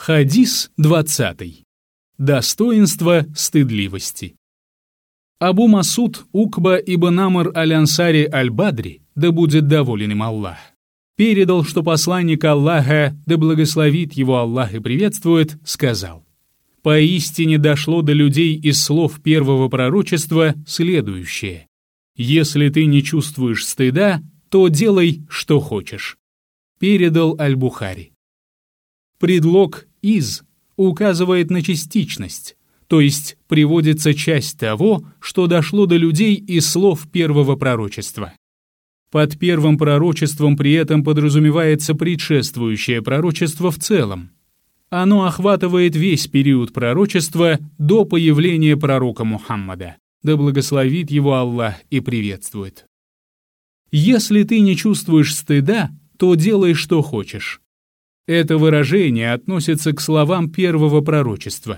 Хадис 20. Достоинство стыдливости. Абу Масуд Укба ибн Амр аль-Ансари аль-Бадри, да будет доволен им Аллах, передал, что посланник Аллаха, да благословит его Аллах и приветствует, сказал: «Поистине дошло до людей из слов первого пророчества следующее: если ты не чувствуешь стыда, то делай, что хочешь». Передал Аль-Бухари. Предлог «из» указывает на частичность, то есть приводится часть того, что дошло до людей из слов первого пророчества. Под первым пророчеством при этом подразумевается предшествующее пророчество в целом. Оно охватывает весь период пророчества до появления пророка Мухаммада, да благословит его Аллах и приветствует. «Если ты не чувствуешь стыда, то делай, что хочешь». Это выражение относится к словам первого пророчества.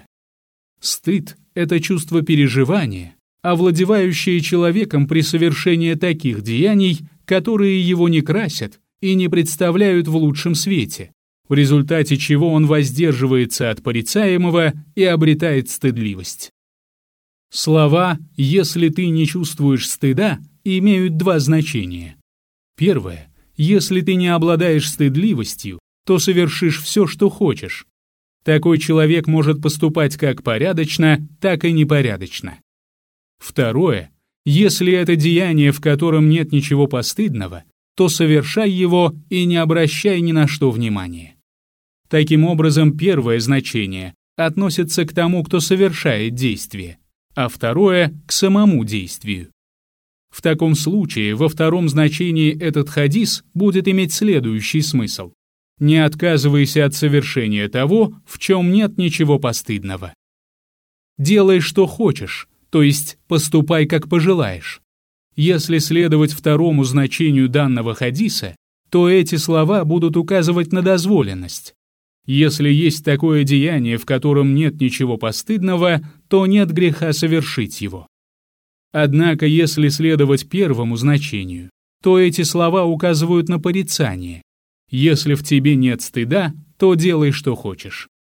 Стыд — это чувство переживания, овладевающее человеком при совершении таких деяний, которые его не красят и не представляют в лучшем свете, в результате чего он воздерживается от порицаемого и обретает стыдливость. Слова «если ты не чувствуешь стыда» имеют два значения. Первое — если ты не обладаешь стыдливостью, то совершишь все, что хочешь. Такой человек может поступать как порядочно, так и непорядочно. Второе, если это деяние, в котором нет ничего постыдного, то совершай его и не обращай ни на что внимания. Таким образом, первое значение относится к тому, кто совершает действие, а второе — к самому действию. В таком случае, во втором значении этот хадис будет иметь следующий смысл: не отказывайся от совершения того, в чем нет ничего постыдного. Делай, что хочешь, то есть поступай, как пожелаешь. Если следовать второму значению данного хадиса, то эти слова будут указывать на дозволенность. Если есть такое деяние, в котором нет ничего постыдного, то нет греха совершить его. Однако, если следовать первому значению, то эти слова указывают на порицание. Если в тебе нет стыда, то делай, что хочешь.